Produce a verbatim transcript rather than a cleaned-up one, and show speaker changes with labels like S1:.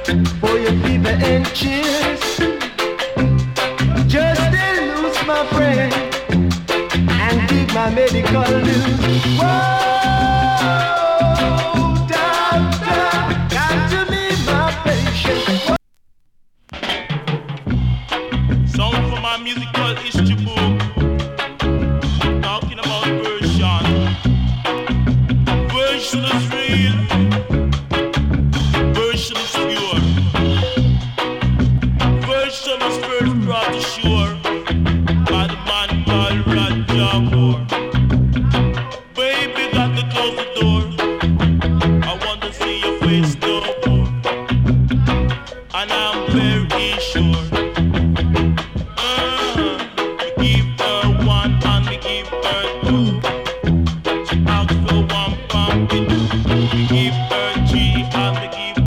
S1: for your fever and chills. Just to lose my friend and keep my medical news. Whoa, doctor, got to be my patient.
S2: Song for my musical history book, talking about version. Version is real, version is pure. Version is first brought to shore by the man called Roger Moore. Baby, got to close the door. I want to see your face no more, and I'm very sure. Uh, we give her one and we give her two.